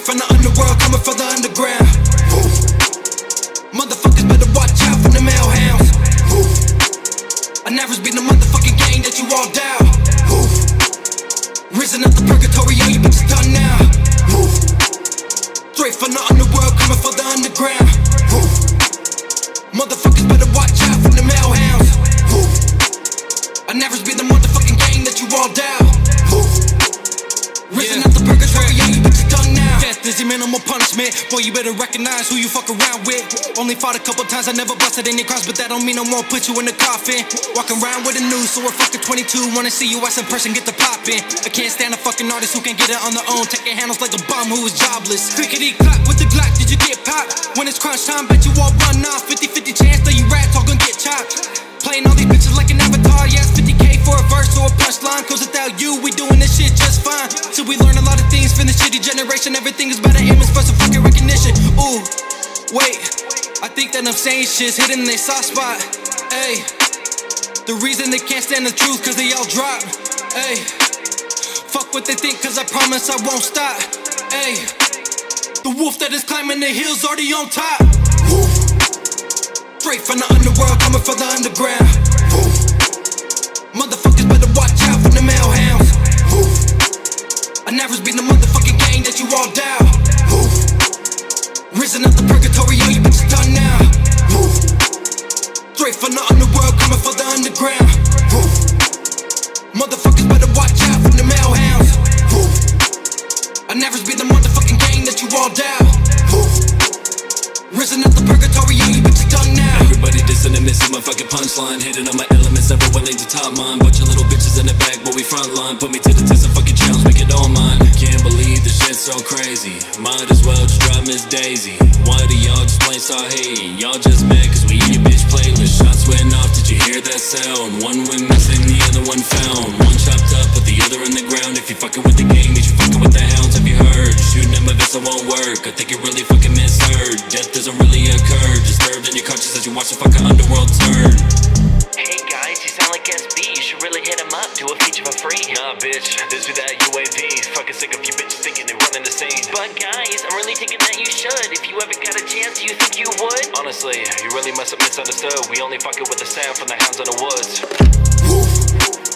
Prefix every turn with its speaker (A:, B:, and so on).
A: from the underworld, coming from the underground. Woo. Motherfuckers better watch out from the male hounds. Woo. I never been the motherfucking gang that you all down. Woo. Risen up the purgatory, all you bitches done now. Woo. Straight from the underworld, coming from the underground. Woo. Motherfuckers better watch out from the male hounds. Woo. I never been the motherfucking gang that you all down. Woo. Risen up the purgatory, all you bitches done now. Death is your minimal punishment. Boy, you better recognize who you fuck around with. Only fought a couple times, I never busted any crimes, but that don't mean I won't put you in the coffin. Walking around with a noose, so we're fucking 22. Wanna see you as in person, get the poppin'. I can't stand a fucking artist who can't get it on their own. Taking handles like a bum who is jobless. Clickety clap with the Glock, did you get popped? When it's crunch time, bet you all run off. 50-50 chance that you rats all gon' get chopped. Playing all these bitches like an avatar, yes, 50K for a verse or a punchline. Cause without you, we doing this shit just fine. So we learn a lot of things from the shitty generation. Everything is better image for some fucking recognition. Ooh, wait, I think that I'm saying shit's hidden in their soft spot. Ayy, the reason they can't stand the truth cause they all drop. Ayy, fuck what they think cause I promise I won't stop. Ayy, the wolf that is climbing the hills already on top. Woo. Straight from the underworld, coming from the underground. Woo. Motherfuckers better watch out from the male hounds. Woo. I never been the motherfucking gang that you all down. Woo. Risen up the purgatory, all you bitches done now. Woo. Straight from the underworld, coming from the underground. Woo. Motherfuckers better watch out from the male hounds. Woo. I never been the motherfucking gang that you all down. Woo. Risen up the purgatory, all you bitches done now.
B: Everybody dissing and missing my fucking punchline. Hitting on my elements, never willing to top mine. Bunch of little bitches in the back, but we frontline. Put me to the test and fucking challenge, make it all mine. Can't believe this shit's so crazy. Might as well just drop Miss Daisy. Why do y'all just plain start hating? Y'all just mad cause we in your bitch playlist. Shots went off, did you hear that sound? One went missing, the other one found. One chopped up, put the other in the ground. If you fucking with the gang, means you fucking with the hounds. Have you heard? Shooting at my vessel won't work. I think you really fucking misheard. Death doesn't really occur. Disturbed in your conscience as you watch the fucking underworld turn.
C: Hey guys, you sound like SB. You should really hit him up. Do a feature for free.
D: Nah, bitch, this be that UAV. Fucking sick of you bitches thinking they running the scene.
C: But guys, I'm really thinking that you should. If you ever got a chance, do you think you would?
D: Honestly, you really must have misunderstood. We only fucking with the sound from the hounds in the woods.
A: Woo.